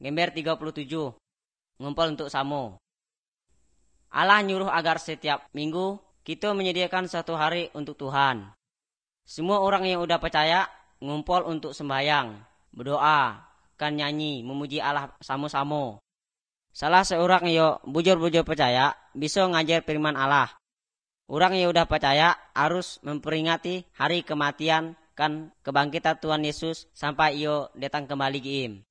Gambar 37. Ngumpul untuk samo. Allah nyuruh agar setiap minggu kita menyediakan satu hari untuk Tuhan. Semua orang yang udah percaya ngumpul untuk sembahyang, berdoa, kan nyanyi, memuji Allah sama-sama. Salah seorang yang bujur-bujur percaya bisa ngajar firman Allah. Orang yang udah percaya harus memperingati hari kematian kan kebangkitan Tuhan Yesus sampai ia datang kembali ke